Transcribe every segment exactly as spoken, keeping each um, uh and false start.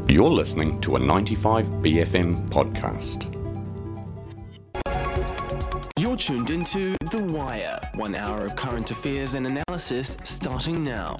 You're listening to a ninety-five B F M podcast. You're tuned into The Wire, one hour of current affairs and analysis starting now.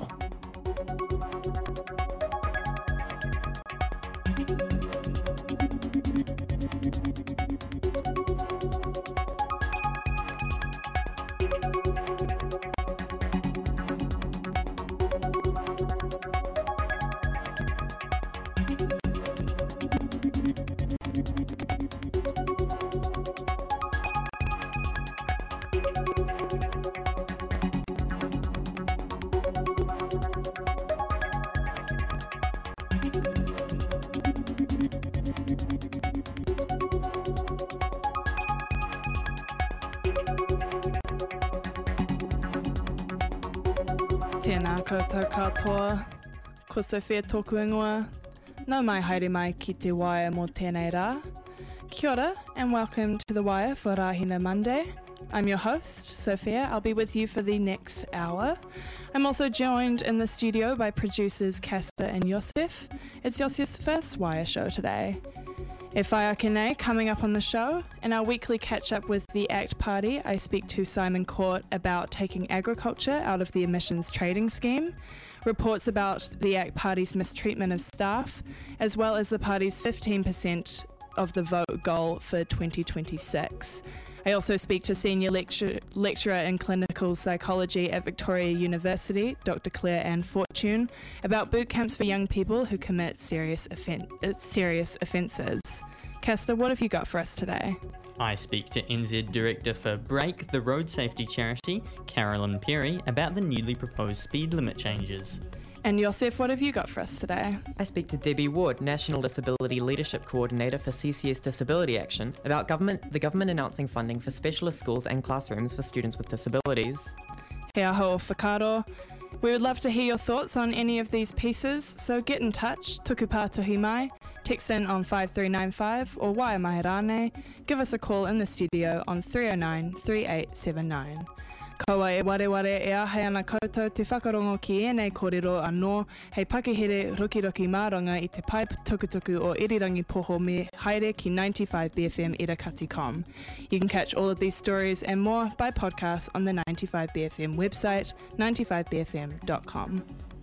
Tēnā koutou katoa, ko Sophia tōku ingoa, nau mai haere mai ki te Wire mō tēnei rā. Kia ora and welcome to The Wire for Rahina Monday. I'm your host, Sophia. I'll be with you for the next hour. I'm also joined in the studio by producers Castor and Yosef. It's Yosef's first Wire show today. E whai ake nei, coming up on the show, in our weekly catch-up with the ACT Party, I speak to Simon Court about taking agriculture out of the emissions trading scheme, reports about the ACT Party's mistreatment of staff, as well as the party's fifteen percent of the vote goal for twenty twenty-six. I also speak to Senior lecture, Lecturer in Clinical Psychology at Victoria University, Doctor Claire Ann Fortune, about boot camps for young people who commit serious, offen- serious offences. Castor, what have you got for us today? I speak to N Z Director for Break, the road safety charity, Carolyn Perry, about the newly proposed speed limit changes. And Yosef, what have you got for us today? I speak to Debbie Ward, National Disability Leadership Coordinator for C C S Disability Action, about government the government announcing funding for specialist schools and classrooms for students with disabilities. He aho o whakaro. We would love to hear your thoughts on any of these pieces, so get in touch, tuku pātahi mai, text in on five three nine five or Wire mai rānei, give us a call in the studio on three oh nine, three eight seven nine. Kaua e ware ware e ahai ana koutou te whakarongo ki ēnei kōrero anō, hei pakihere rukiruki māranga i te pai tukutuku o Irirangi Poho me haere ki ninety-five B F M irakati dot com. You can catch all of these stories and more by podcast on the ninety-five B F M website, ninety-five b f m dot com.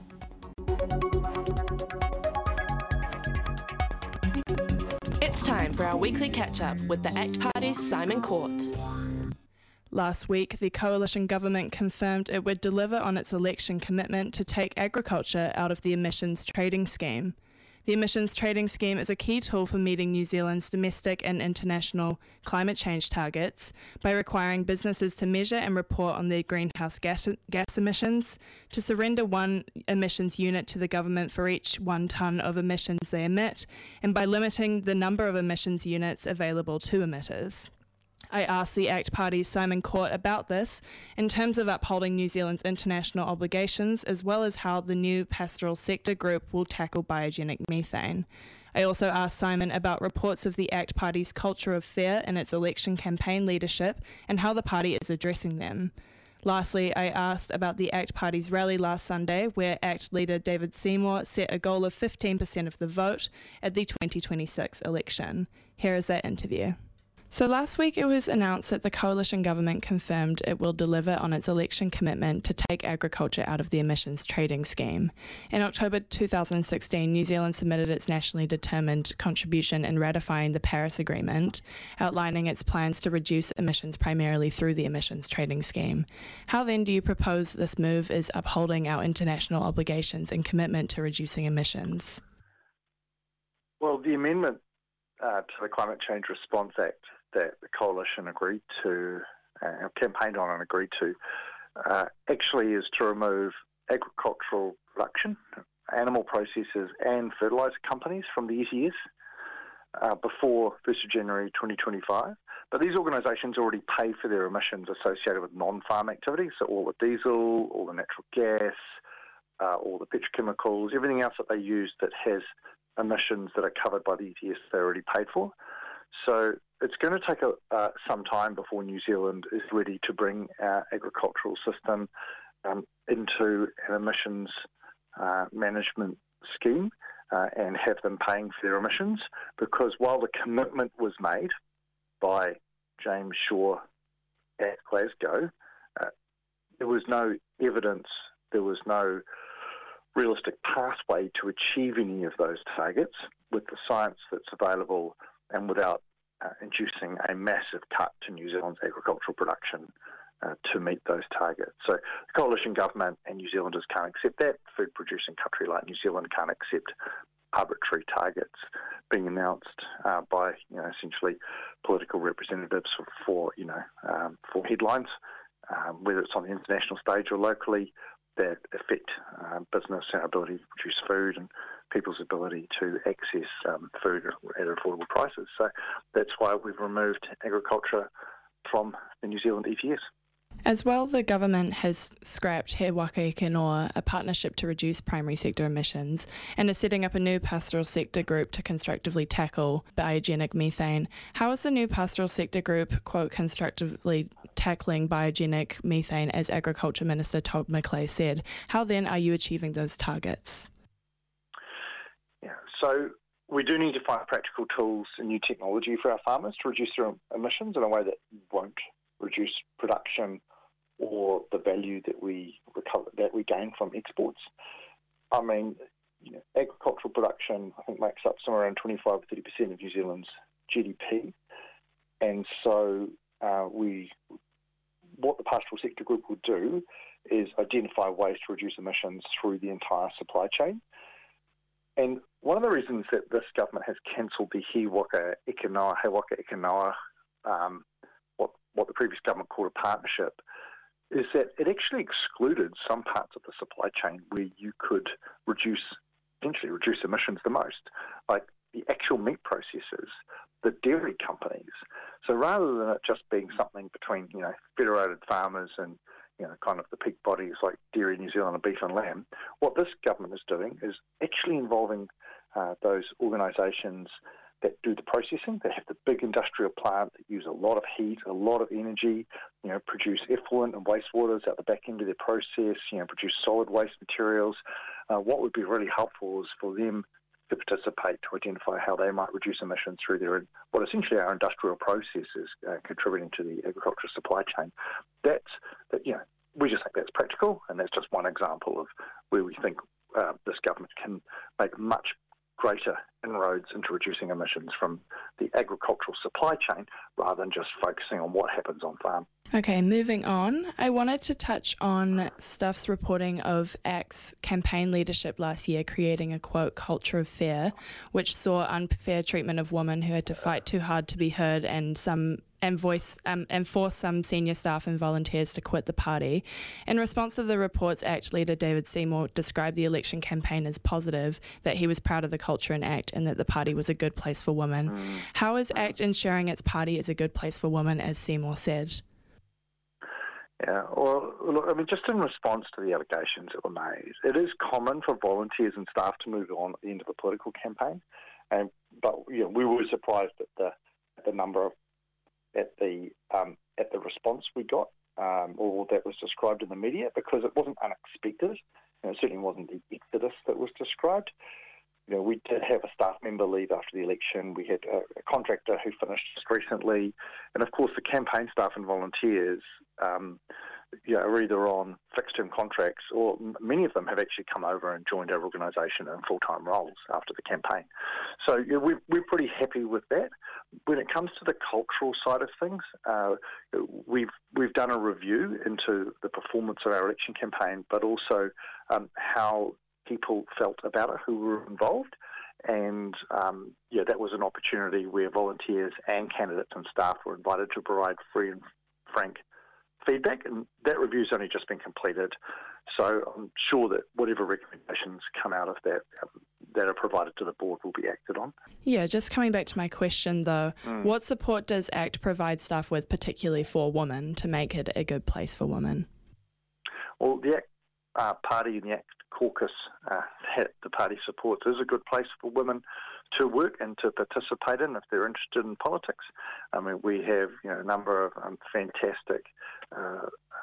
It's time for our weekly catch-up with the ACT Party's Simon Court. Last week, the coalition government confirmed it would deliver on its election commitment to take agriculture out of the emissions trading scheme. The emissions trading scheme is a key tool for meeting New Zealand's domestic and international climate change targets by requiring businesses to measure and report on their greenhouse gas, gas emissions, to surrender one emissions unit to the government for each one tonne of emissions they emit, and by limiting the number of emissions units available to emitters. I asked the ACT Party's Simon Court about this in terms of upholding New Zealand's international obligations, as well as how the new pastoral sector group will tackle biogenic methane. I also asked Simon about reports of the ACT Party's culture of fear in its election campaign leadership and how the party is addressing them. Lastly, I asked about the ACT Party's rally last Sunday, where ACT leader David Seymour set a goal of fifteen percent of the vote at the twenty twenty-six election. Here is that interview. So last week it was announced that the coalition government confirmed it will deliver on its election commitment to take agriculture out of the emissions trading scheme. In October two thousand sixteen, New Zealand submitted its nationally determined contribution in ratifying the Paris Agreement, outlining its plans to reduce emissions primarily through the emissions trading scheme. How then do you propose this move is upholding our international obligations and commitment to reducing emissions? Well, the amendment uh, to the Climate Change Response Act that the coalition agreed to, uh, campaigned on and agreed to, uh, actually is to remove agricultural production, animal processors and fertiliser companies from the E T S uh, before first of January twenty twenty-five. But these organisations already pay for their emissions associated with non-farm activities, so all the diesel, all the natural gas, uh, all the petrochemicals, everything else that they use that has emissions that are covered by the E T S they already paid for. So it's going to take a, uh, some time before New Zealand is ready to bring our agricultural system um, into an emissions uh, management scheme. uh, and have them paying for their emissions, because while the commitment was made by James Shaw at Glasgow, uh, there was no evidence, there was no realistic pathway to achieve any of those targets with the science that's available and without uh, inducing a massive cut to New Zealand's agricultural production uh, to meet those targets. So the coalition government and New Zealanders can't accept that. A food-producing country like New Zealand can't accept arbitrary targets being announced uh, by, you know, essentially political representatives for, for you know, um, for headlines, um, whether it's on the international stage or locally, that affect uh, business, our ability to produce food and people's ability to access um, food at affordable prices. So that's why we've removed agriculture from the New Zealand E T S. As well, the government has scrapped He Waka Eke Noa, a partnership to reduce primary sector emissions, and is setting up a new pastoral sector group to constructively tackle biogenic methane. How is the new pastoral sector group, quote, constructively tackling biogenic methane, as Agriculture Minister Todd McClay said? How then are you achieving those targets? Yeah, so we do need to find practical tools and new technology for our farmers to reduce their emissions in a way that won't reduce production or the value that we recover, that we gain from exports. I mean, you know, agricultural production, I think, makes up somewhere around twenty-five to thirty percent of New Zealand's G D P. And so uh, we, what the pastoral sector group will do is identify ways to reduce emissions through the entire supply chain. And one of the reasons that this government has cancelled the He Waka Eke Noa, He Waka Eke Noa, um, what, what the previous government called a partnership, is that it actually excluded some parts of the supply chain where you could reduce, potentially reduce emissions the most, like the actual meat processors, the dairy companies. So rather than it just being something between, you know, federated farmers and, you know, kind of the peak bodies like Dairy New Zealand and Beef and Lamb, what this government is doing is actually involving uh, those organisations that do the processing, that have the big industrial plant that use a lot of heat, a lot of energy, you know, produce effluent and wastewaters out the back end of their process, you know, produce solid waste materials. Uh, what would be really helpful is for them to participate to identify how they might reduce emissions through their, what essentially are industrial processes uh, contributing to the agricultural supply chain. That's, that, you know, we just think that's practical, and that's just one example of where we think uh, this government can make much greater inroads into reducing emissions from the agricultural supply chain rather than just focusing on what happens on farm. Okay, moving on. I wanted to touch on Stuff's reporting of ACT's campaign leadership last year, creating a, quote, culture of fear, which saw unfair treatment of women who had to fight too hard to be heard and some and voice um, and force some senior staff and volunteers to quit the party. In response to the reports, ACT leader David Seymour described the election campaign as positive, that he was proud of the culture in ACT and that the party was a good place for women. Mm. How is ACT ensuring its party is a good place for women, as Seymour said? Yeah, well, look, I mean, just in response to the allegations that were made, it is common for volunteers and staff to move on at the end of a political campaign, and but you know, we were surprised at the at the number of at the um, at the response we got, um, or that was described in the media, because it wasn't unexpected. You know, it certainly wasn't the exodus that was described. You know, we did have a staff member leave after the election. We had a, a contractor who finished just recently, and of course the campaign staff and volunteers, um, you know, are either on fixed-term contracts, or m- many of them have actually come over and joined our organisation in full-time roles after the campaign. So you know, we're, we're pretty happy with that. When it comes to the cultural side of things, uh, we've we've done a review into the performance of our election campaign, but also um, how people felt about it who were involved. And um, yeah, that was an opportunity where volunteers and candidates and staff were invited to provide free and frank feedback, and that review's only just been completed. So I'm sure that whatever recommendations come out of that um, that are provided to the board will be acted on. Yeah, just coming back to my question though, mm. what support does ACT provide staff with, particularly for women, to make it a good place for women? Well, the ACT uh, party and the ACT caucus uh, that the party supports is a good place for women to work and to participate in if they're interested in politics. I mean, we have you know a number of um, fantastic uh,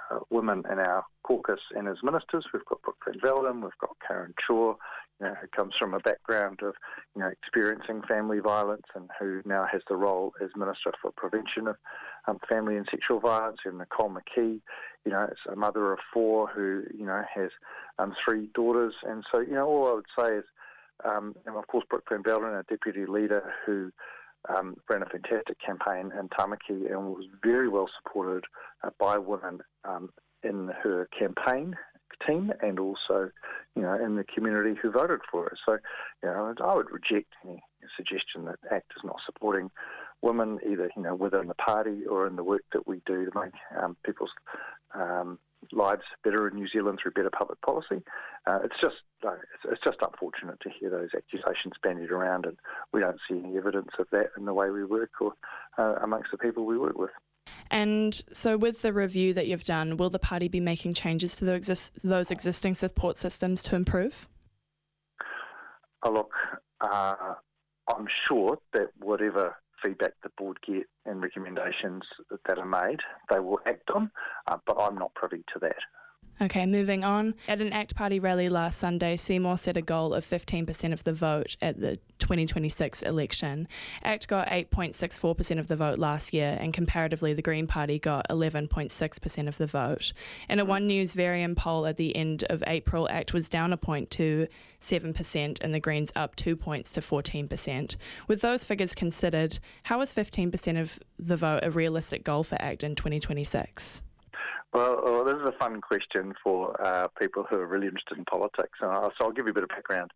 uh, women in our caucus and as ministers. We've got Brooke Van Velden, we've got Karen Shaw, you know, who comes from a background of, you know, experiencing family violence and who now has the role as Minister for Prevention of um, Family and Sexual Violence. And Nicole McKee, you know, is a mother of four who, you know, has um, three daughters. And so, you know, all I would say is, um, and of course Brooke Van Velden, our Deputy Leader, who Um, ran a fantastic campaign in Tamaki and was very well supported uh, by women um, in her campaign team and also, you know, in the community who voted for her. So, you know, I would reject any suggestion that ACT is not supporting women, either, you know, within the party or in the work that we do to make um, people's um, lives better in New Zealand through better public policy. Uh, it's just uh, it's, it's just unfortunate to hear those accusations bandied around, and we don't see any evidence of that in the way we work or uh, amongst the people we work with. And so with the review that you've done, will the party be making changes to the exist- those existing support systems to improve? Oh, look, uh, I'm sure that whatever feedback the board get and recommendations that are made, they will act on, uh, but I'm not privy to that. Okay, moving on. At an ACT Party rally last Sunday, Seymour set a goal of fifteen percent of the vote at the twenty twenty-six election. ACT got eight point six four percent of the vote last year, and comparatively the Green Party got eleven point six percent of the vote. In a One News Varian poll at the end of April, ACT was down a point to seven percent and the Greens up two points to fourteen percent. With those figures considered, how is fifteen percent of the vote a realistic goal for ACT in twenty twenty-six? Well, well, this is a fun question for uh, people who are really interested in politics. Uh, so I'll give you a bit of background.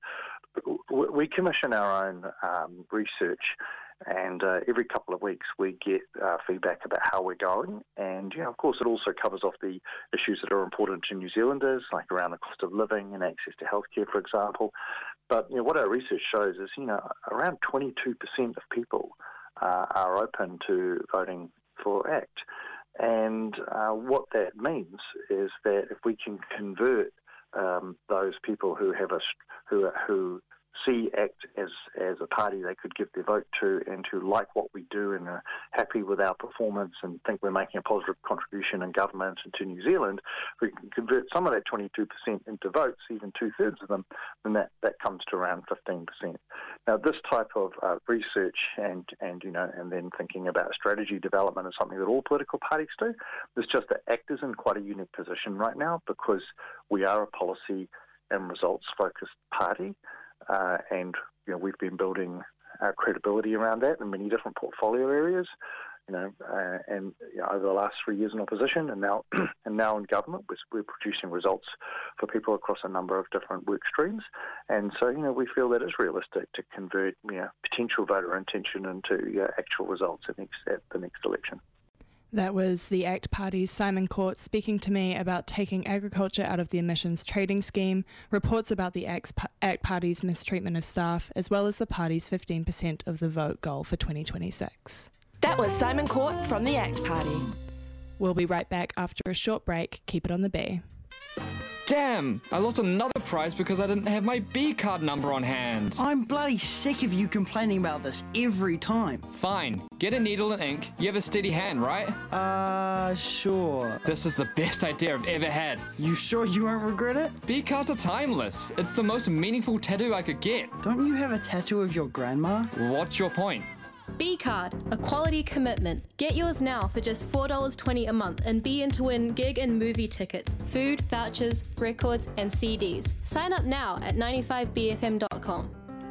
We commission our own um, research, and uh, every couple of weeks we get uh, feedback about how we're going. And, you know, of course, it also covers off the issues that are important to New Zealanders, like around the cost of living and access to healthcare, for example. But, you know, what our research shows is, you know, around twenty-two percent of people uh, are open to voting for ACT. And uh, what that means is that if we can convert um, those people who have a who who see ACT as as a party they could give their vote to and who like what we do and are happy with our performance and think we're making a positive contribution in government and to New Zealand, if we can convert some of that twenty-two percent into votes, even two-thirds of them, then that, that comes to around fifteen percent. Now, this type of uh, research and, and, you know, and then thinking about strategy development is something that all political parties do. It's just that ACT is in quite a unique position right now because we are a policy and results-focused party. Uh, and you know we've been building our credibility around that in many different portfolio areas, you know, uh, and you know, over the last three years in opposition, and now and now in government, we're, we're producing results for people across a number of different work streams, and so you know we feel that it's realistic to convert you know potential voter intention into uh, actual results at, next, at the next election. That was the ACT Party's Simon Court speaking to me about taking agriculture out of the emissions trading scheme, reports about the ACT Party's mistreatment of staff, as well as the party's fifteen percent of the vote goal for twenty twenty-six. That was Simon Court from the ACT Party. We'll be right back after a short break. Keep it on the B. Damn! I lost another prize because I didn't have my B card number on hand. I'm bloody sick of you complaining about this every time. Fine. Get a needle and ink. You have a steady hand, right? Uh, sure. This is the best idea I've ever had. You sure you won't regret it? B cards are timeless. It's the most meaningful tattoo I could get. Don't you have a tattoo of your grandma? What's your point? B Card, a quality commitment. Get yours now for just four dollars twenty a month and be in to win gig and movie tickets, food, vouchers, records and C Ds. Sign up now at ninety-five B F M dot com.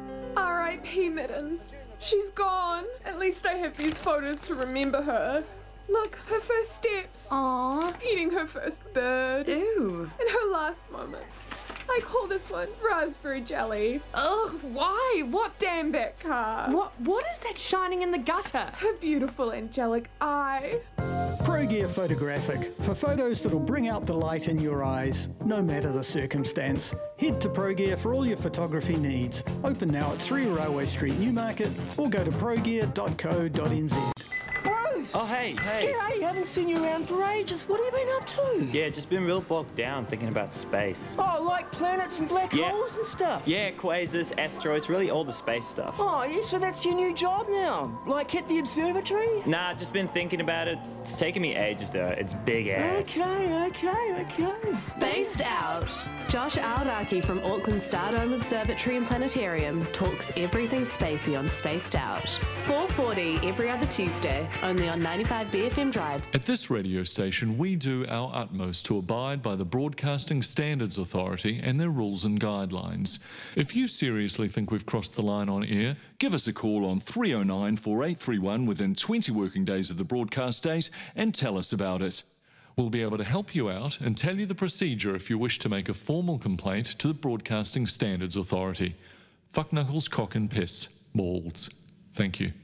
R I P Mittens. She's gone. At least I have these photos to remember her. Look, her first steps. Aww. Eating her first bird. Ew. And her last moment. I call this one raspberry jelly. Ugh, why? What? Damn that car. What? What is that shining in the gutter? Her beautiful angelic eye. ProGear Photographic, for photos that'll bring out the light in your eyes, no matter the circumstance. Head to ProGear for all your photography needs. Open now at three Railway Street, Newmarket, or go to progear dot co dot n z. Bro, Bruce! Oh, hey, hey. G'day, haven't seen you around for ages. What have you been up to? Yeah, just been real bogged down thinking about space. Oh, like planets and black yeah. holes and stuff? Yeah, quasars, asteroids, really all the space stuff. Oh, yeah, so that's your new job now? Like hit the observatory? Nah, just been thinking about it. It's taken me ages, though. It's big ass. Okay, okay, okay. Spaced Out. Josh Aoraki from Auckland Stardome Observatory and Planetarium talks everything spacey on Spaced Out. four forty every other Tuesday, only on ninety-five B F M Drive. At this radio station, we do our utmost to abide by the Broadcasting Standards Authority and their rules and guidelines. If you seriously think we've crossed the line on air, give us a call on three oh nine, four eight three one within twenty working days of the broadcast date and tell us about it. We'll be able to help you out and tell you the procedure if you wish to make a formal complaint to the Broadcasting Standards Authority. Fuck knuckles, cock and piss. Balls. Thank you.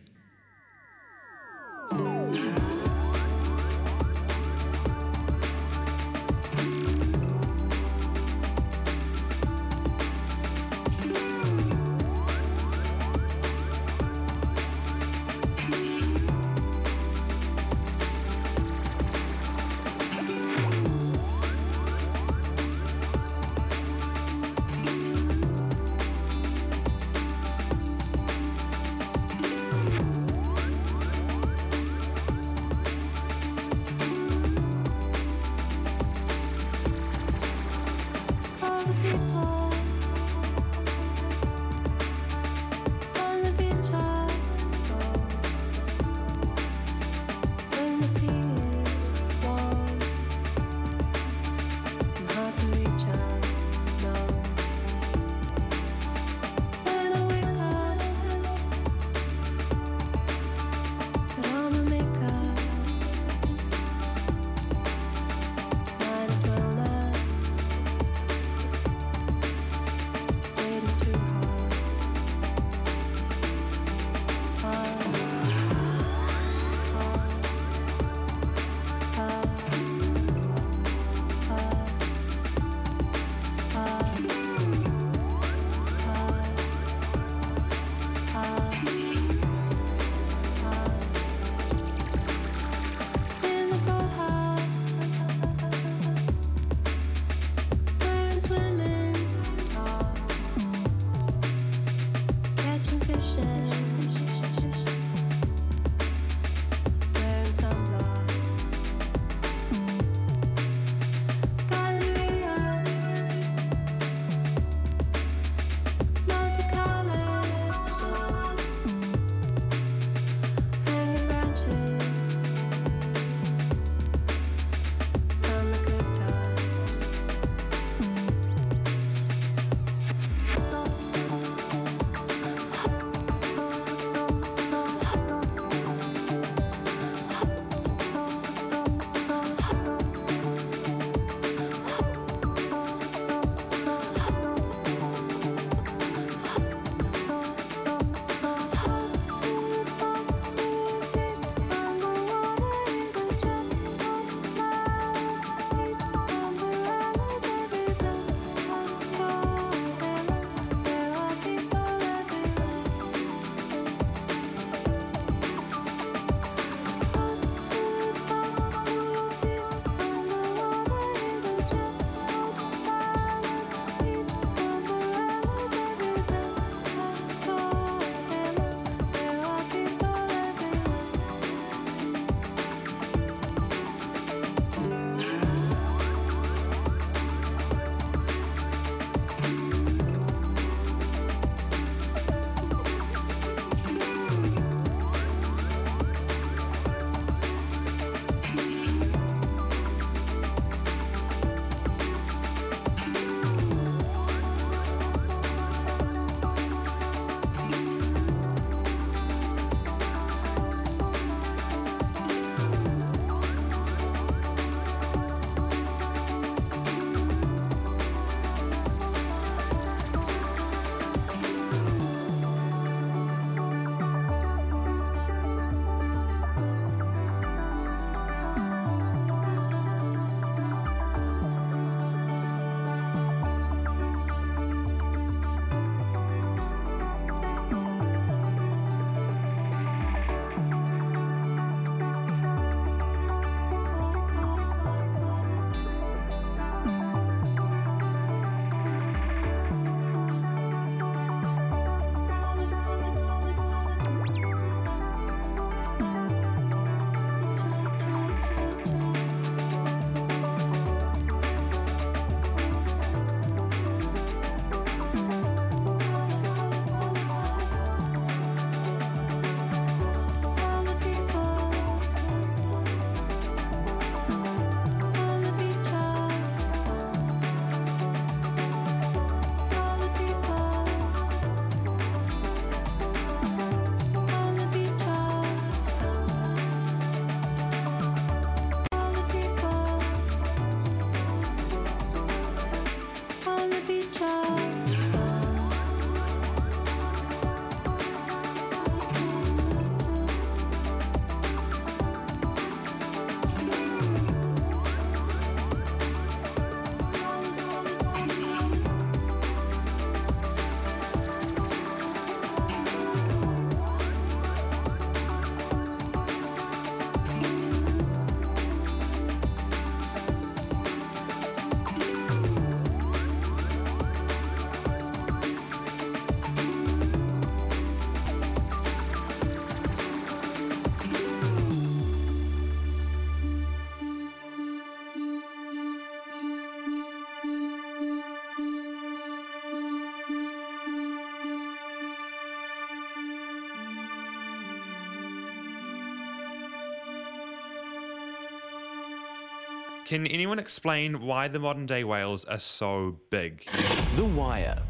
Can anyone explain why the modern day whales are so big? The Wire.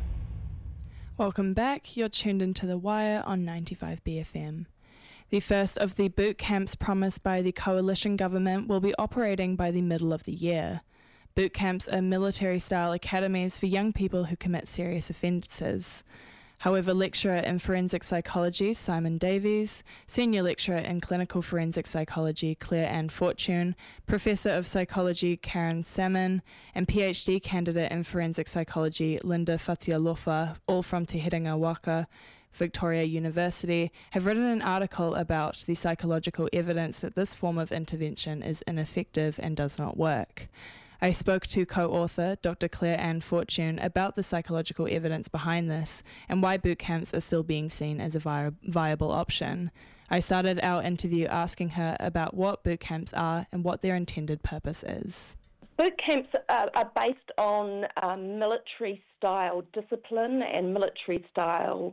Welcome back. You're tuned into The Wire on ninety-five B F M. The first of the boot camps promised by the coalition government will be operating by the middle of the year. Boot camps are military-style academies for young people who commit serious offences. However, lecturer in forensic psychology Simon Davies, senior lecturer in clinical forensic psychology Claire Ann Fortune, professor of psychology Karen Salmon, and PhD candidate in forensic psychology Linda Fatialofa, all from Te Herenga Waka, Victoria University, have written an article about the psychological evidence that this form of intervention is ineffective and does not work. I spoke to co-author Doctor Claire Ann Fortune about the psychological evidence behind this and why boot camps are still being seen as a vi- viable option. I started our interview asking her about what boot camps are and what their intended purpose is. Boot camps are, are based on um, military-style discipline and military-style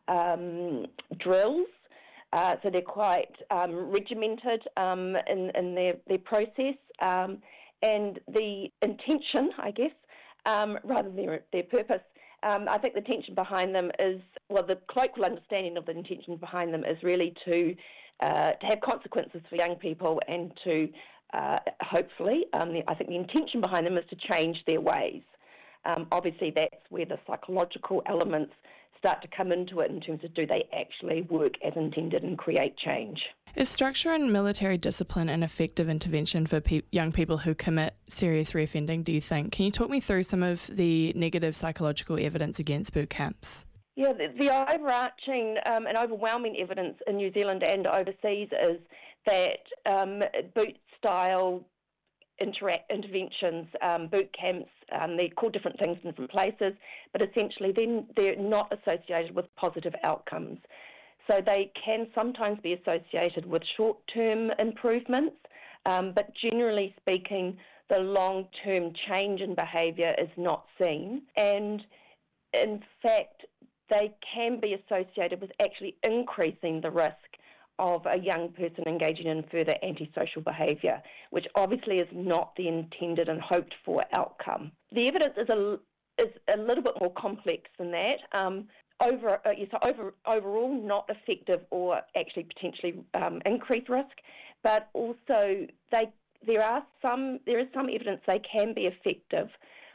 um, drills. Uh, so they're quite um, regimented um, in, in their, their process. Um, And the intention, I guess, um, rather than their, their purpose, um, I think the intention behind them is, well, the colloquial understanding of the intention behind them is really to uh, to have consequences for young people and to uh, hopefully, um, the, I think the intention behind them is to change their ways. Um, obviously, that's where the psychological elements start to come into it in terms of do they actually work as intended and create change. Is structure and military discipline an effective intervention for pe- young people who commit serious reoffending, do you think? Can you talk me through some of the negative psychological evidence against boot camps? Yeah, the, the overarching um, and overwhelming evidence in New Zealand and overseas is that um, boot-style intera- interventions, um, boot camps, um, they're called different things in different places, but essentially then they're not associated with positive outcomes. So they can sometimes be associated with short-term improvements, um, but generally speaking, the long-term change in behaviour is not seen. And in fact, they can be associated with actually increasing the risk of a young person engaging in further antisocial behaviour, which obviously is not the intended and hoped for outcome. The evidence is a, is a little bit more complex than that. Um, Over, uh, yes, over, overall, not effective or actually potentially um, increased risk, but also they there are some there is some evidence they can be effective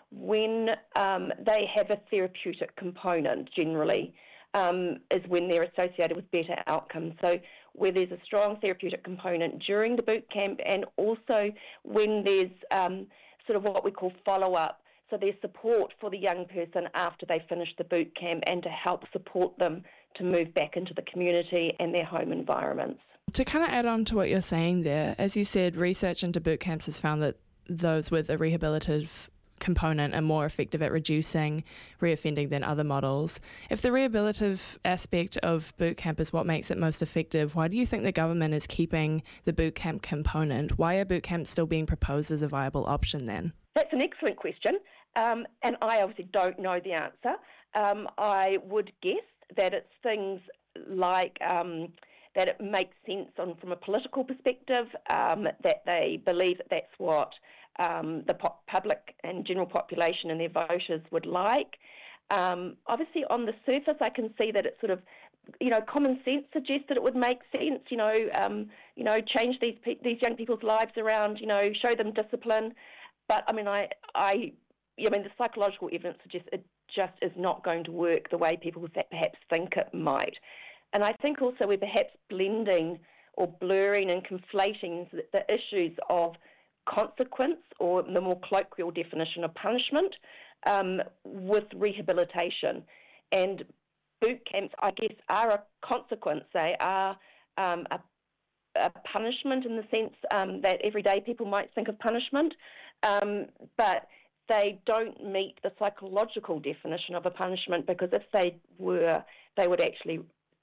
when um, they have a therapeutic component. Generally, um, is when they're associated with better outcomes. So where there's a strong therapeutic component during the boot camp, and also when there's um, sort of what we call follow up. So there's support for the young person after they finish the boot camp and to help support them to move back into the community and their home environments. To kind of add on to what you're saying there, as you said, research into boot camps has found that those with a rehabilitative component are more effective at reducing reoffending than other models. If the rehabilitative aspect of boot camp is what makes it most effective, why do you think the government is keeping the boot camp component? Why are boot camps still being proposed as a viable option then? That's an excellent question. Um, and I obviously don't know the answer. Um, I would guess that it's things like um, that it makes sense on from a political perspective, um, that they believe that that's what um, the po- public and general population and their voters would like. Um, obviously, on the surface, I can see that it's sort of, you know, common sense suggests that it would make sense, you know, um, you know, change these pe- these young people's lives around, you know, show them discipline. But I mean, I, I, I mean, the psychological evidence suggests it just is not going to work the way people perhaps think it might. And I think also we're perhaps blending or blurring and conflating the, the issues of consequence, or the more colloquial definition of punishment, um, with rehabilitation. And boot camps, I guess, are a consequence. They are um, a, a punishment in the sense um, that everyday people might think of punishment, um, but they don't meet the psychological definition of a punishment, because if they were, they would actually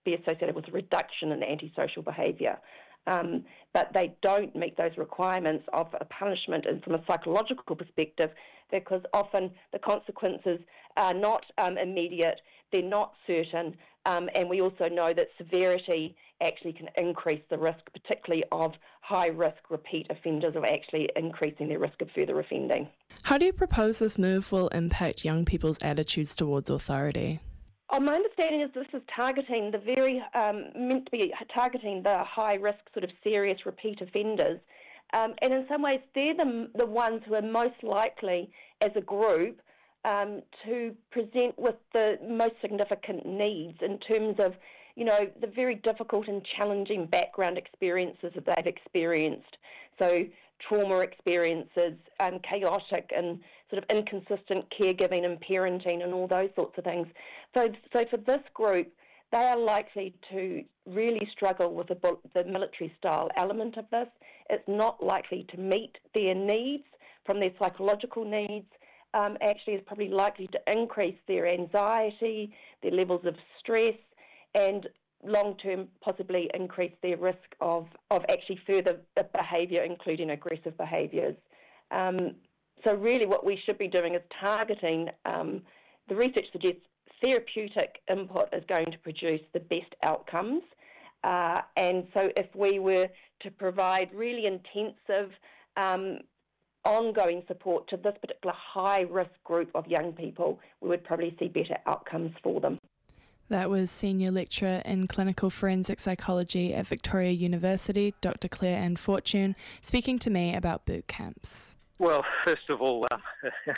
be associated with a reduction in antisocial behaviour. Um, but they don't meet those requirements of a punishment and from a psychological perspective, because often the consequences are not um, immediate, they're not certain, um, and we also know that severity actually can increase the risk, particularly of high-risk repeat offenders, of actually increasing their risk of further offending. How do you propose this move will impact young people's attitudes towards authority? Oh, my understanding is this is targeting the very, um, meant to be targeting the high-risk sort of serious repeat offenders. Um, and in some ways, they're the, the ones who are most likely, as a group, um, to present with the most significant needs in terms of, you know, the very difficult and challenging background experiences that they've experienced. So trauma experiences, um, chaotic and sort of inconsistent caregiving and parenting and all those sorts of things. So, so for this group, they are likely to really struggle with the, the military-style element of this. It's not likely to meet their needs from their psychological needs. Um, actually, it's probably likely to increase their anxiety, their levels of stress, and long-term possibly increase their risk of, of actually further behaviour, including aggressive behaviours. Um, so really what we should be doing is targeting, um, the research suggests therapeutic input is going to produce the best outcomes. Uh, and so if we were to provide really intensive um, ongoing support to this particular high-risk group of young people, we would probably see better outcomes for them. That was Senior Lecturer in Clinical Forensic Psychology at Victoria University, Doctor Claire Ann Fortune, speaking to me about boot camps. Well, first of all, um,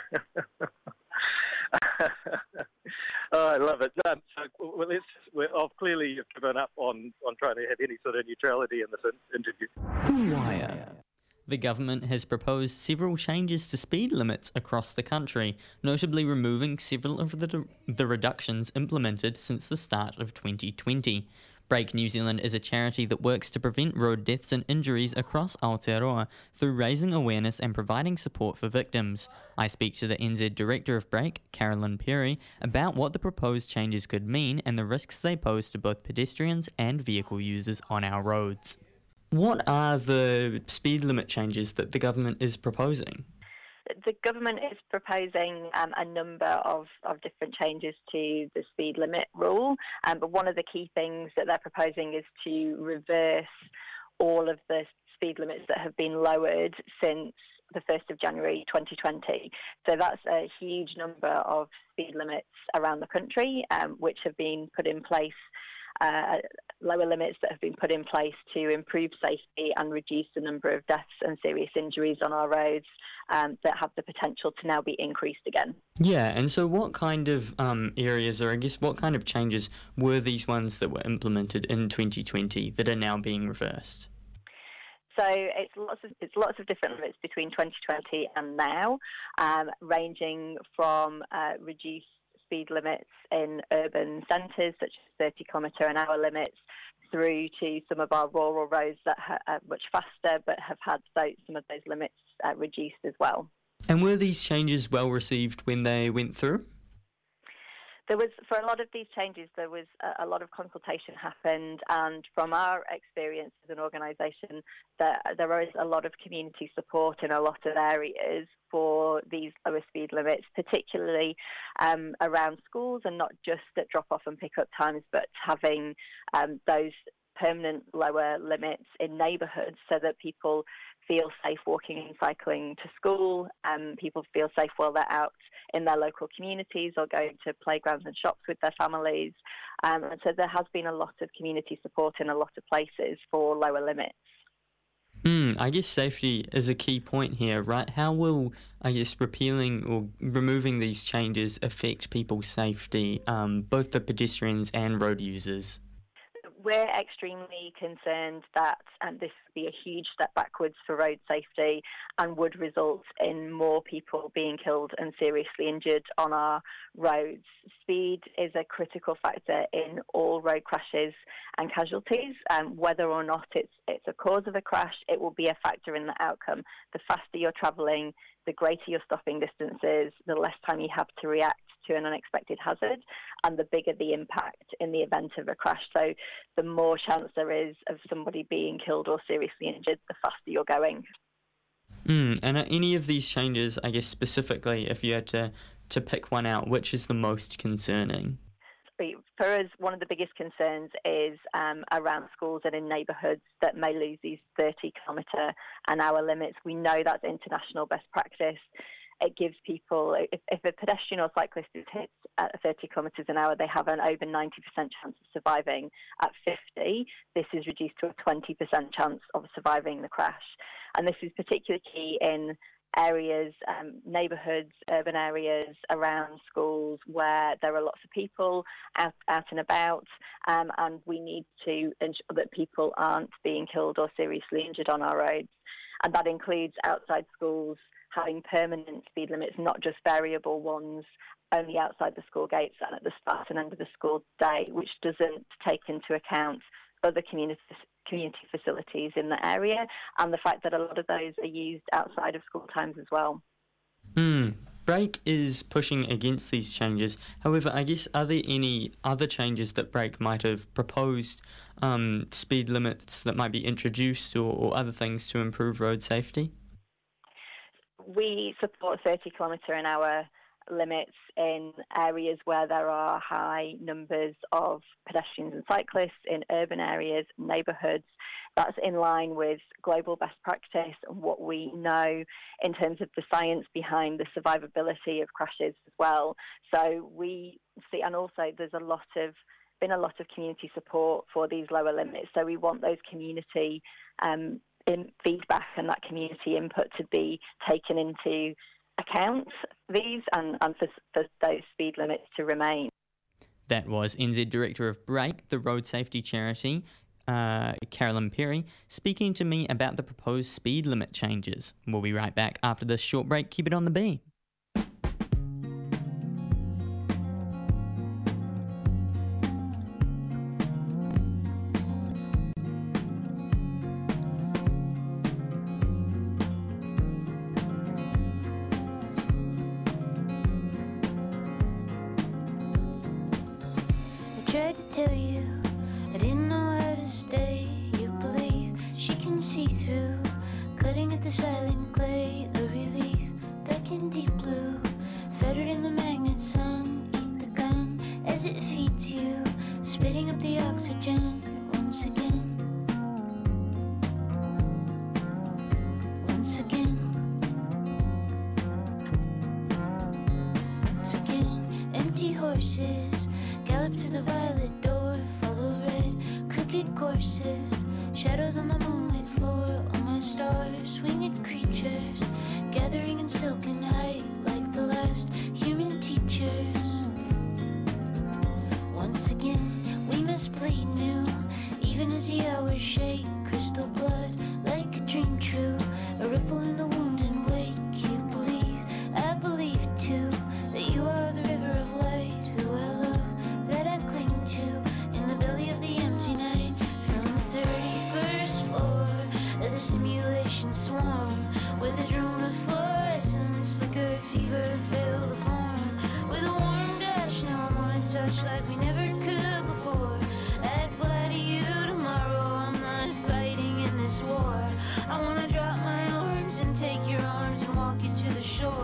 oh, I love it. Um, so, well, let's, well, I've clearly given up on, on trying to have any sort of neutrality in this in- interview. The Wire. The government has proposed several changes to speed limits across the country, notably removing several of the, the reductions implemented since the start of twenty twenty. Break New Zealand is a charity that works to prevent road deaths and injuries across Aotearoa through raising awareness and providing support for victims. I speak to the N Z Director of Break, Carolyn Perry, about what the proposed changes could mean and the risks they pose to both pedestrians and vehicle users on our roads. What are the speed limit changes that the government is proposing? The government is proposing um, a number of, of different changes to the speed limit rule, um, but one of the key things that they're proposing is to reverse all of the speed limits that have been lowered since the first of January twenty twenty. So that's a huge number of speed limits around the country, um, which have been put in place Uh, lower limits that have been put in place to improve safety and reduce the number of deaths and serious injuries on our roads um, that have the potential to now be increased again. Yeah, and so what kind of um, areas, or I guess what kind of changes were these ones that were implemented in twenty twenty that are now being reversed? So it's lots of it's lots of different limits between twenty twenty and now, um, ranging from uh, reduced speed limits in urban centres, such as thirty kilometre an hour limits, through to some of our rural roads that ha- are much faster but have had those, some of those limits uh, reduced as well. And were these changes well received when they went through? There was, for a lot of these changes, there was a, a lot of consultation happened, and from our experience as an organisation, there, there is a lot of community support in a lot of areas for these lower speed limits, particularly um, around schools and not just at drop-off and pick-up times, but having um, those permanent lower limits in neighbourhoods so that people feel safe walking and cycling to school, and um, people feel safe while they're out in their local communities or going to playgrounds and shops with their families. Um, and so there has been a lot of community support in a lot of places for lower limits. Mm, I guess safety is a key point here, right? How will, I guess, repealing or removing these changes affect people's safety, um, both for pedestrians and road users? We're extremely concerned that um, this would be a huge step backwards for road safety and would result in more people being killed and seriously injured on our roads. Speed is a critical factor in all road crashes and casualties. Um, whether or not it's, it's a cause of a crash, it will be a factor in the outcome. The faster you're travelling, the greater your stopping distances, the less time you have to react to an unexpected hazard, and the bigger the impact in the event of a crash. So the more chance there is of somebody being killed or seriously injured, the faster you're going. Mm, and are any of these changes, I guess specifically, if you had to, to pick one out, which is the most concerning? For us, one of the biggest concerns is um, around schools and in neighbourhoods that may lose these thirty kilometre an hour limits. We know that's international best practice. It gives people, if, if a pedestrian or cyclist is hit at thirty kilometres an hour, they have an over ninety percent chance of surviving. At fifty, this is reduced to a twenty percent chance of surviving the crash. And this is particularly key in areas, um, neighbourhoods, urban areas around schools where there are lots of people out, out and about, um, and we need to ensure that people aren't being killed or seriously injured on our roads. And that includes outside schools having permanent speed limits, not just variable ones, only outside the school gates and at the start and end of the school day, which doesn't take into account other community community facilities in the area, and the fact that a lot of those are used outside of school times as well. Mm. Brake is pushing against these changes. However, I guess, are there any other changes that Brake might have proposed, um, speed limits that might be introduced, or, or other things to improve road safety? We support thirty kilometre an hour limits in areas where there are high numbers of pedestrians and cyclists, in urban areas, neighbourhoods. That's in line with global best practice and what we know in terms of the science behind the survivability of crashes as well. So we see, and also there's a lot of been a lot of community support for these lower limits. So we want those community um, in feedback and that community input to be taken into account, these, and, and for, for those speed limits to remain. That was N Z Director of Brake, the road safety charity, uh, Carolyn Perry, speaking to me about the proposed speed limit changes. We'll be right back after this short break. Keep it on the B. Tried to tell you I didn't know how to stay. You believe she can see through, cutting at the silent clay. A relief back in deep blue, fettered in the magnet sun. Eat the gun as it feeds you, spitting up the oxygen once again. Once again. Once again. Empty horses gallop through the violet door, follow red, crooked courses, shadows on the moonlit floor. All my stars, winged creatures, gathering in silken height like the last human teachers. Once again, we must bleed new, even as the hours shake. Crystal blood, like a dream true, a ripple in the wound and wake. You believe, I believe too, that you are the river of light, who I love, that I cling to, in the belly of the empty night. From the thirty-first floor of the simulation swarm, where the drone of fluorescence flicker, fever fill the form. With a warm dash, now I wanna touch like we never could before. I'd fly to you tomorrow, I'm not fighting in this war. I wanna drop my arms and take your arms and walk you to the shore.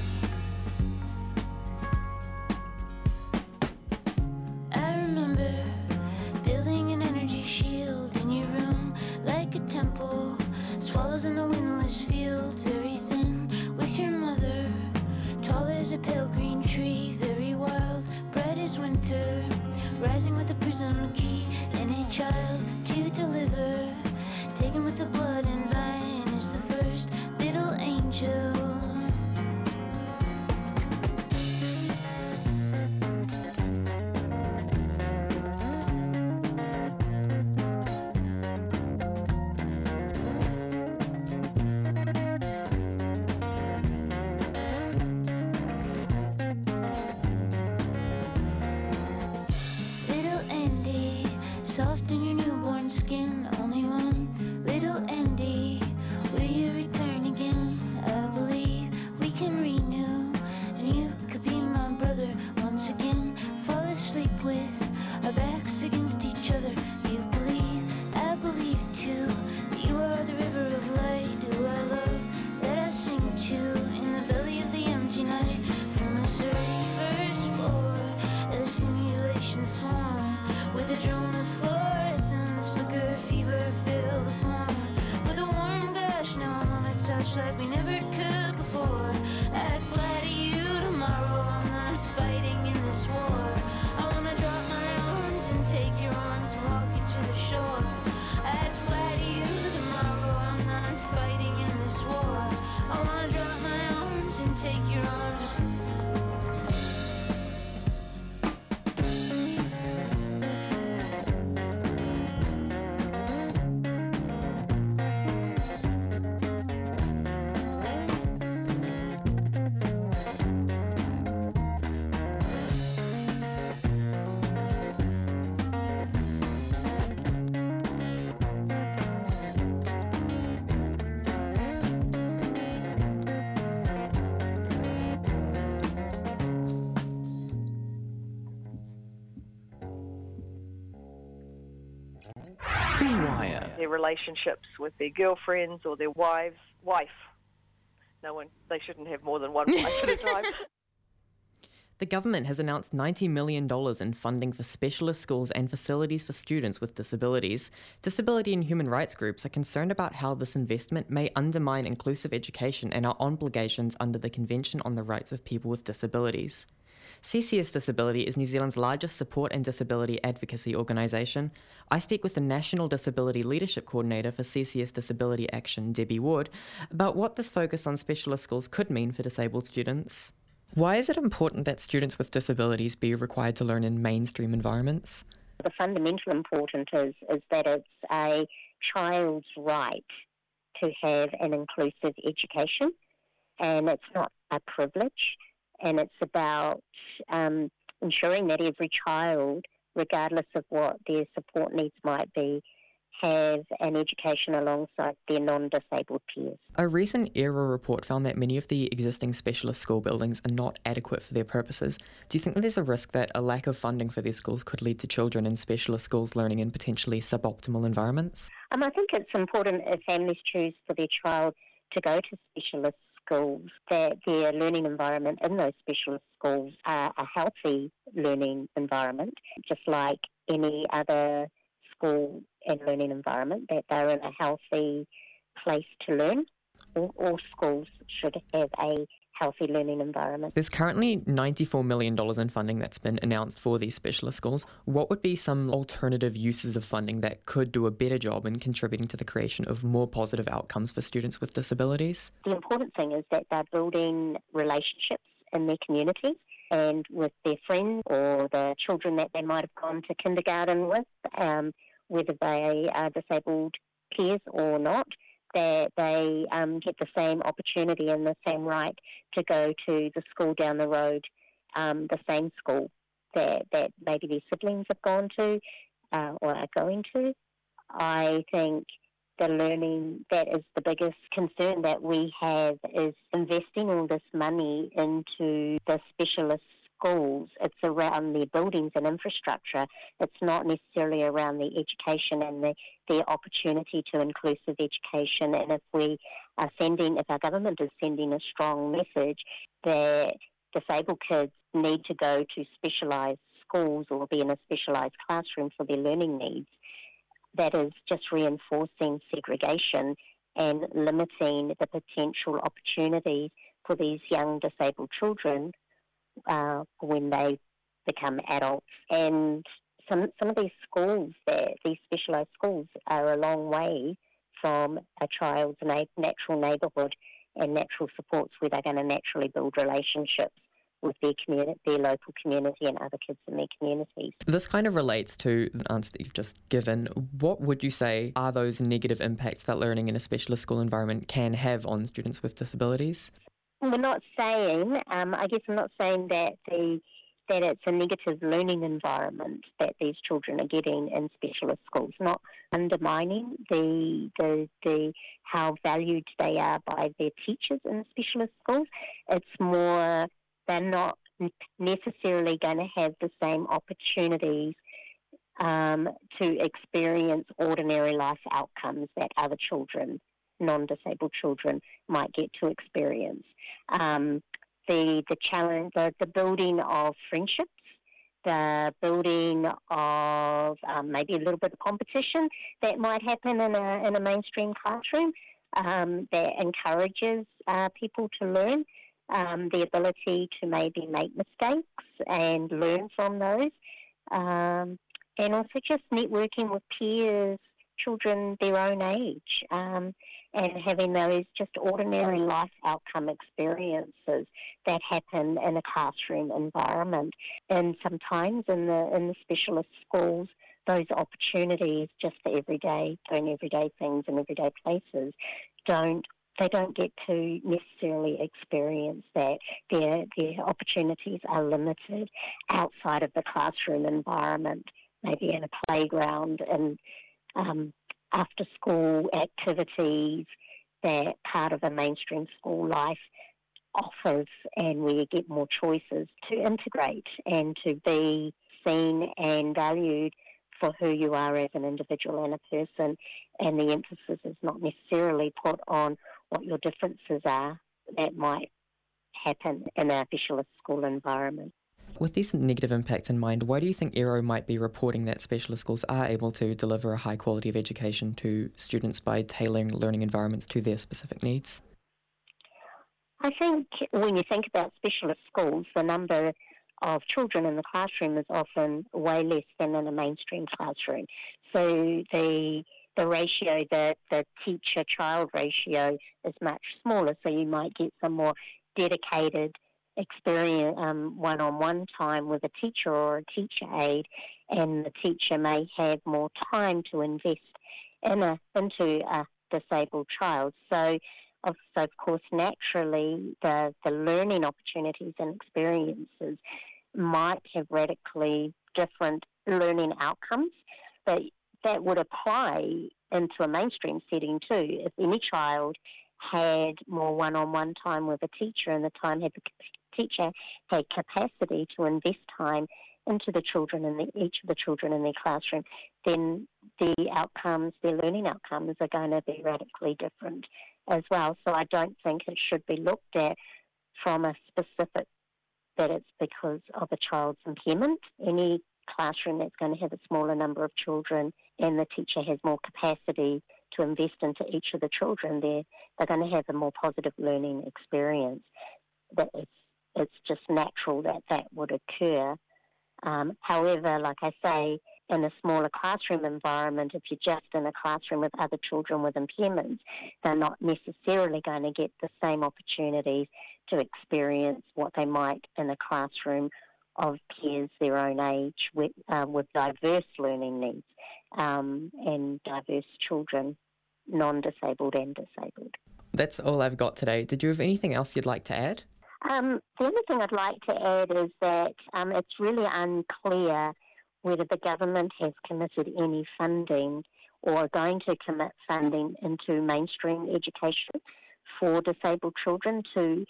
I remember building an energy shield in your room, like a temple, swallows in the windless field, very thin, with your mother, tall as a pale green tree, very wild, bright as winter, rising with a prism key, and a child to deliver, taken with the blood and vine is the first little angel. Little Andy, soft in your newborn skin, only one. Little Andy, will you return again? I believe we can renew, and you could be my brother with a drone of fluorescence, flicker, fever, fill the form with a warm gush. Now I'm on a touch like we never could before. I'd fly to you tomorrow, I'm not fighting in this war. I wanna drop my arms and take your arms and walk you to the shore. I'd fly to you tomorrow, I'm not fighting in this war. I wanna drop my arms and take your arms. Their relationships with their girlfriends or their wives, wife. No one, they shouldn't have more than one wife at a time. The government has announced ninety million dollars in funding for specialist schools and facilities for students with disabilities. Disability and human rights groups are concerned about how this investment may undermine inclusive education and our obligations under the Convention on the Rights of People with Disabilities. C C S Disability is New Zealand's largest support and disability advocacy organisation. I speak with the National Disability Leadership Coordinator for C C S Disability Action, Debbie Ward, about what this focus on specialist schools could mean for disabled students. Why is it important that students with disabilities be required to learn in mainstream environments? The fundamental importance is, is that it's a child's right to have an inclusive education, and it's not a privilege. And it's about um, ensuring that every child, regardless of what their support needs might be, have an education alongside their non-disabled peers. A recent E R A report found that many of the existing specialist school buildings are not adequate for their purposes. Do you think that there's a risk that a lack of funding for these schools could lead to children in specialist schools learning in potentially suboptimal environments? Um, I think it's important if families choose for their child to go to specialist schools, that their learning environment in those specialist schools are a healthy learning environment, just like any other school and learning environment, that they're in a healthy place to learn. All, all schools should have a healthy learning environment. There's currently ninety-four million dollars in funding that's been announced for these specialist schools. What would be some alternative uses of funding that could do a better job in contributing to the creation of more positive outcomes for students with disabilities? The important thing is that they're building relationships in their community and with their friends or the children that they might have gone to kindergarten with, um, whether they are disabled peers or not, that they um, get the same opportunity and the same right to go to the school down the road, um, the same school that, that maybe their siblings have gone to uh, or are going to. I think the learning, that is the biggest concern that we have, is investing all this money into the specialist schools. It's around their buildings and infrastructure. It's not necessarily around the education and the, their opportunity to inclusive education. And if we are sending, if our government is sending a strong message that disabled kids need to go to specialised schools or be in a specialised classroom for their learning needs, that is just reinforcing segregation and limiting the potential opportunities for these young disabled children uh, when they become adults. And some some of these schools, that these specialised schools, are a long way from a child's na- natural neighbourhood and natural supports where they're going to naturally build relationships with their community, their local community and other kids in their communities. This kind of relates to the answer that you've just given. What would you say are those negative impacts that learning in a specialist school environment can have on students with disabilities? We're not saying, um, I guess I'm not saying that the that it's a negative learning environment that these children are getting in specialist schools, not undermining the the the how valued they are by their teachers in specialist schools. It's more, they're not necessarily going to have the same opportunities um, to experience ordinary life outcomes that other children, non-disabled children, might get to experience. Um, the the challenge, the, the building of friendships the building of um, maybe a little bit of competition that might happen in a, in a mainstream classroom um, that encourages uh, people to learn, um, the ability to maybe make mistakes and learn from those, um, and also just networking with peers, children their own age, um, and having those just ordinary life outcome experiences that happen in a classroom environment. And sometimes in the in the specialist schools, those opportunities just for everyday, doing everyday things in everyday places, don't they don't get to necessarily experience that. Their their opportunities are limited outside of the classroom environment, maybe in a playground and um, after-school activities that part of a mainstream school life offers, and where you get more choices to integrate and to be seen and valued for who you are as an individual and a person, and the emphasis is not necessarily put on what your differences are that might happen in a specialist school environment. With these negative impacts in mind, why do you think Aero might be reporting that specialist schools are able to deliver a high quality of education to students by tailoring learning environments to their specific needs? I think when you think about specialist schools, the number of children in the classroom is often way less than in a mainstream classroom. So the the ratio, the, the teacher-child ratio is much smaller, so you might get some more dedicated experience, um, one-on-one time with a teacher or a teacher aide, and the teacher may have more time to invest in a, into a disabled child. So, of, so of course, naturally, the, the learning opportunities and experiences might have radically different learning outcomes, but that would apply into a mainstream setting too. If any child had more one-on-one time with a teacher, and the time had the teacher had capacity to invest time into the children and each of the children in their classroom, then the outcomes, their learning outcomes, are going to be radically different as well. So I don't think it should be looked at from a specific, that it's because of a child's impairment. Any classroom that's going to have a smaller number of children and the teacher has more capacity to invest into each of the children, they're, they're going to have a more positive learning experience. That it's, it's just natural that that would occur. Um, however, like I say, in a smaller classroom environment, if you're just in a classroom with other children with impairments, they're not necessarily going to get the same opportunities to experience what they might in a classroom of peers their own age with, uh, with diverse learning needs um, and diverse children, non-disabled and disabled. That's all I've got today. Did you have anything else you'd like to add? Um, the only thing I'd like to add is that um, it's really unclear whether the government has committed any funding or are going to commit funding into mainstream education for disabled children to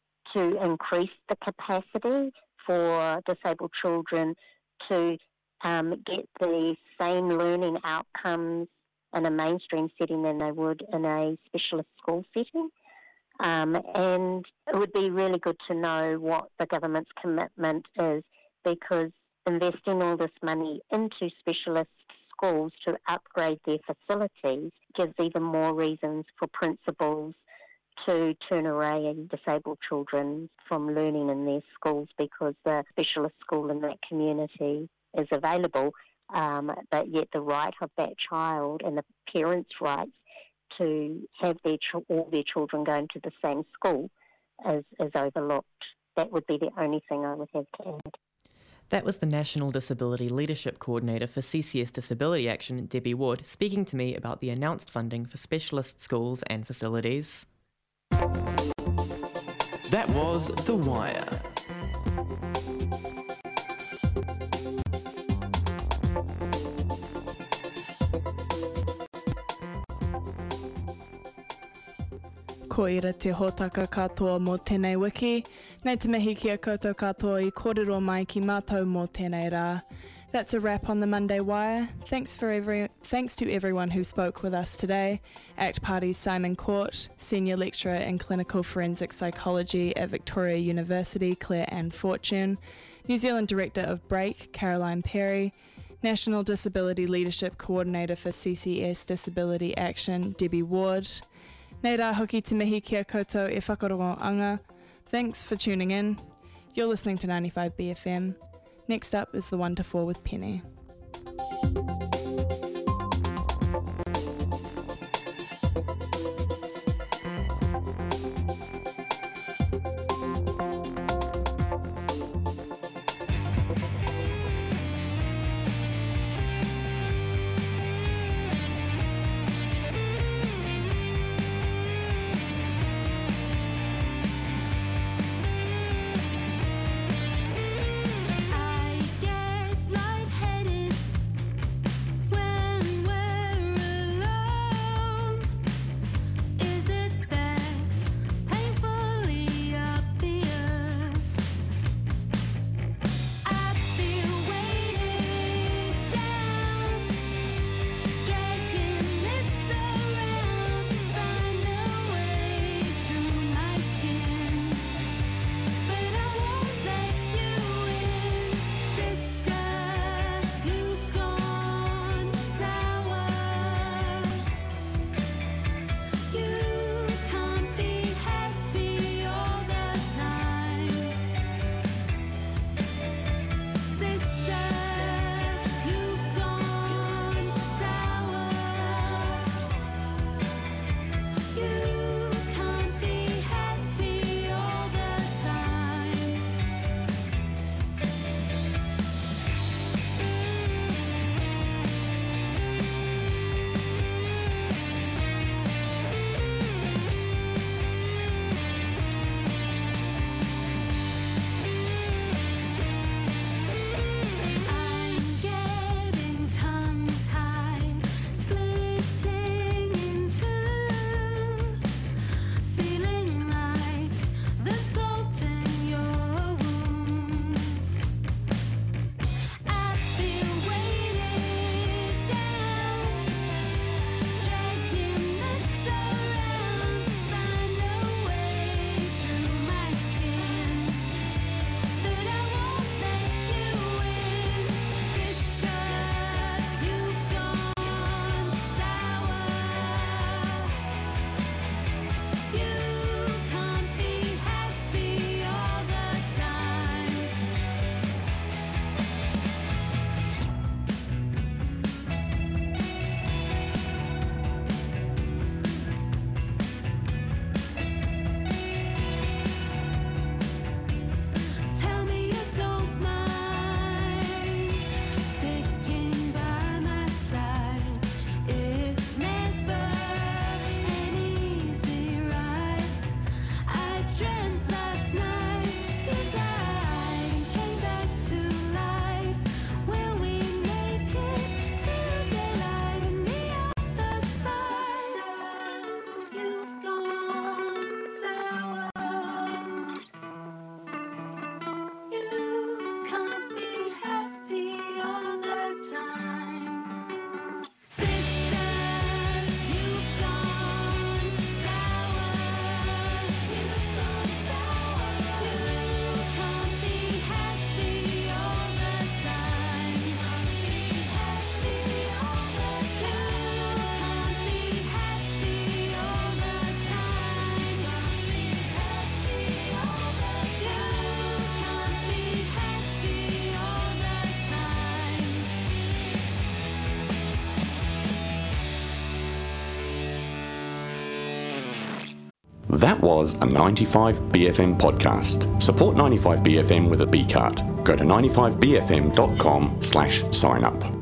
to increase the capacity for disabled children to um, get the same learning outcomes in a mainstream setting than they would in a specialist school setting. Um, and it would be really good to know what the government's commitment is, because investing all this money into specialist schools to upgrade their facilities gives even more reasons for principals to turn away disabled children from learning in their schools, because the specialist school in that community is available, um, but yet the right of that child and the parents' rights to have their ch- all their children going to the same school is, is overlooked. That would be the only thing I would have to add. That was the National Disability Leadership Coordinator for C C S Disability Action, Debbie Wood, speaking to me about the announced funding for specialist schools and facilities. That was The Wire. Ko ira te hōtaka katoa mō tēnei wiki, nei te mihi kia koutou katoa I kōrero mai ki mātou mō tēnei rā. That's a wrap on the Monday Wire. Thanks for every thanks to everyone who spoke with us today. ACT Party's Simon Court, Senior Lecturer in Clinical Forensic Psychology at Victoria University, Claire Ann Fortune, New Zealand Director of BREAK, Caroline Perry, National Disability Leadership Coordinator for C C S Disability Action, Debbie Ward. Nei rā hoki te mihi kia koutou e whakarongo anga. Thanks for tuning in. You're listening to ninety-five B F M. Next up is The one to four with Penny. That was a ninety-five B F M podcast. Support ninety-five B F M with a B card. Go to ninety-five B F M dot com slash sign up.